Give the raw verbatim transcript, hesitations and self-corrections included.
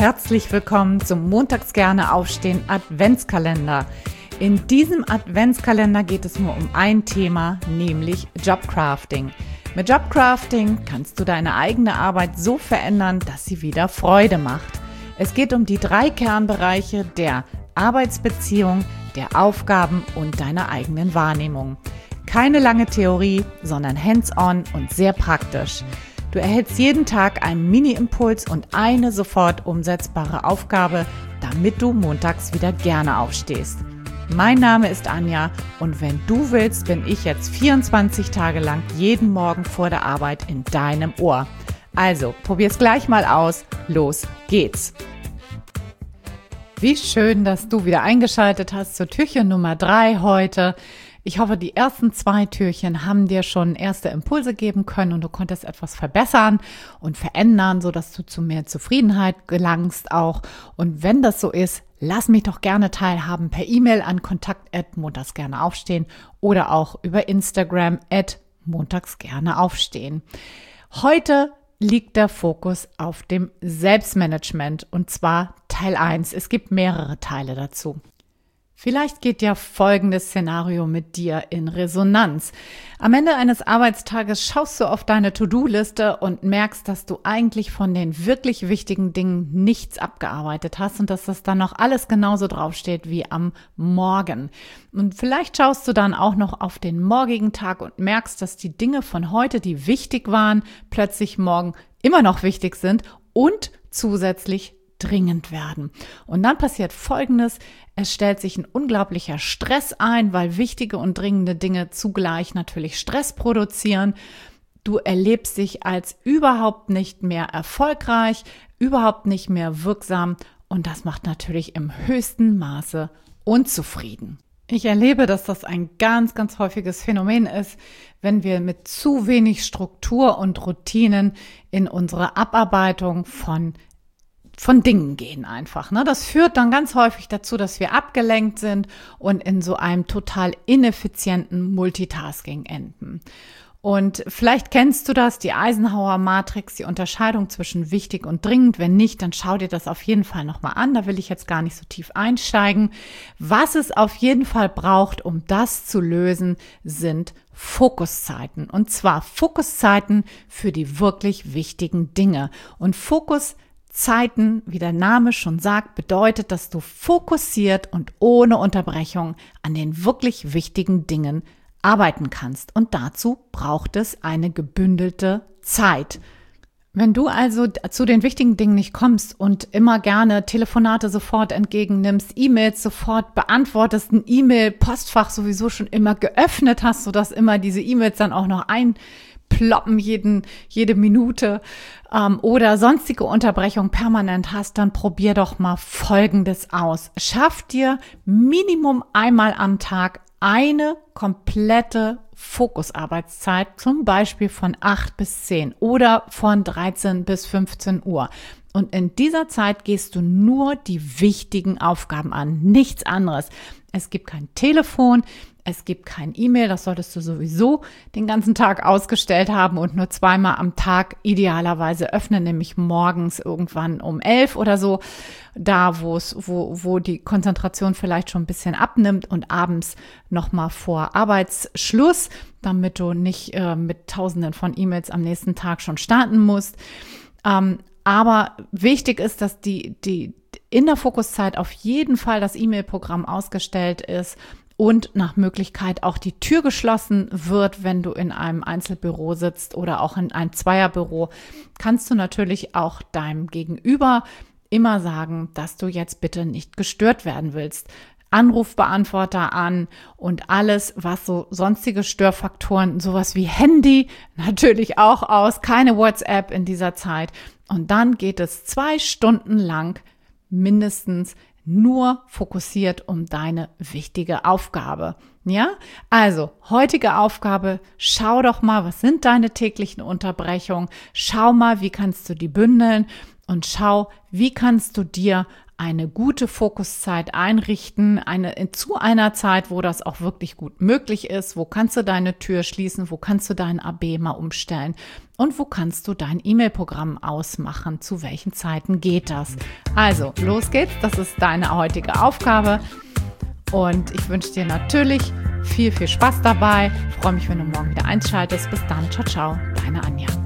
herzlich willkommen zum Montags gerne aufstehen Adventskalender. In diesem Adventskalender geht es nur um ein Thema, nämlich Jobcrafting. Mit Jobcrafting kannst du deine eigene Arbeit so verändern, dass sie wieder Freude macht. Es geht um die drei Kernbereiche der Arbeitsbeziehung, der Aufgaben und deiner eigenen Wahrnehmung. Keine lange Theorie, sondern hands-on und sehr praktisch. Du erhältst jeden Tag einen Mini-Impuls und eine sofort umsetzbare Aufgabe, damit du montags wieder gerne aufstehst. Mein Name ist Anja und wenn du willst, bin ich jetzt vierundzwanzig Tage lang jeden Morgen vor der Arbeit in deinem Ohr. Also, probier's gleich mal aus. Los geht's! Wie schön, dass du wieder eingeschaltet hast zu Türchen Nummer drei heute. Ich hoffe, die ersten zwei Türchen haben dir schon erste Impulse geben können und du konntest etwas verbessern und verändern, sodass du zu mehr Zufriedenheit gelangst auch. Und wenn das so ist, lass mich doch gerne teilhaben per E-Mail an kontakt at montagsgerneaufstehen oder auch über Instagram at montagsgerneaufstehen. Heute liegt der Fokus auf dem Selbstmanagement und zwar Teil eins. Es gibt mehrere Teile dazu. Vielleicht geht ja folgendes Szenario mit dir in Resonanz. Am Ende eines Arbeitstages schaust du auf deine To-Do-Liste und merkst, dass du eigentlich von den wirklich wichtigen Dingen nichts abgearbeitet hast und dass das dann noch alles genauso draufsteht wie am Morgen. Und vielleicht schaust du dann auch noch auf den morgigen Tag und merkst, dass die Dinge von heute, die wichtig waren, plötzlich morgen immer noch wichtig sind und zusätzlich dringend werden. Und dann passiert Folgendes: Es stellt sich ein unglaublicher Stress ein, weil wichtige und dringende Dinge zugleich natürlich Stress produzieren. Du erlebst dich als überhaupt nicht mehr erfolgreich, überhaupt nicht mehr wirksam und das macht natürlich im höchsten Maße unzufrieden. Ich erlebe, dass das ein ganz, ganz häufiges Phänomen ist, wenn wir mit zu wenig Struktur und Routinen in unsere Abarbeitung von von Dingen gehen einfach. Ne? Das führt dann ganz häufig dazu, dass wir abgelenkt sind und in so einem total ineffizienten Multitasking enden. Und vielleicht kennst du das, die Eisenhower-Matrix, die Unterscheidung zwischen wichtig und dringend. Wenn nicht, dann schau dir das auf jeden Fall nochmal an. Da will ich jetzt gar nicht so tief einsteigen. Was es auf jeden Fall braucht, um das zu lösen, sind Fokuszeiten. Und zwar Fokuszeiten für die wirklich wichtigen Dinge. Und Fokus Zeiten, wie der Name schon sagt, bedeutet, dass du fokussiert und ohne Unterbrechung an den wirklich wichtigen Dingen arbeiten kannst. Und dazu braucht es eine gebündelte Zeit. Wenn du also zu den wichtigen Dingen nicht kommst und immer gerne Telefonate sofort entgegennimmst, E-Mails sofort beantwortest, ein E-Mail-Postfach sowieso schon immer geöffnet hast, sodass immer diese E-Mails dann auch noch ein ploppen jeden, jede Minute ähm, oder sonstige Unterbrechung permanent hast, dann probier doch mal Folgendes aus. Schaff dir Minimum einmal am Tag eine komplette Fokusarbeitszeit, zum Beispiel von acht bis zehn oder von dreizehn bis fünfzehn Uhr. Und in dieser Zeit gehst du nur die wichtigen Aufgaben an, nichts anderes. Es gibt kein Telefon, es gibt kein E-Mail, das solltest du sowieso den ganzen Tag ausgestellt haben und nur zweimal am Tag idealerweise öffnen, nämlich morgens irgendwann um elf oder so, da wo es, wo, wo die Konzentration vielleicht schon ein bisschen abnimmt und abends nochmal vor Arbeitsschluss, damit du nicht äh, mit Tausenden von E-Mails am nächsten Tag schon starten musst. Ähm, aber wichtig ist, dass die, die in der Fokuszeit auf jeden Fall das E-Mail-Programm ausgestellt ist und nach Möglichkeit auch die Tür geschlossen wird, wenn du in einem Einzelbüro sitzt oder auch in einem Zweierbüro. Kannst du natürlich auch deinem Gegenüber immer sagen, dass du jetzt bitte nicht gestört werden willst. Anrufbeantworter an und alles, was so sonstige Störfaktoren, sowas wie Handy, natürlich auch aus, keine WhatsApp in dieser Zeit. Und dann geht es zwei Stunden lang mindestens nur fokussiert um deine wichtige Aufgabe. Ja, also heutige Aufgabe, schau doch mal, was sind deine täglichen Unterbrechungen, schau mal, wie kannst du die bündeln und schau, wie kannst du dir eine gute Fokuszeit einrichten, eine, zu einer Zeit, wo das auch wirklich gut möglich ist, wo kannst du deine Tür schließen, wo kannst du dein A B mal umstellen Und wo kannst du dein E-Mail-Programm ausmachen? Zu welchen Zeiten geht das? Also, los geht's. Das ist deine heutige Aufgabe. Und ich wünsche dir natürlich viel, viel Spaß dabei. Ich freue mich, wenn du morgen wieder einschaltest. Bis dann. Ciao, ciao. Deine Anja.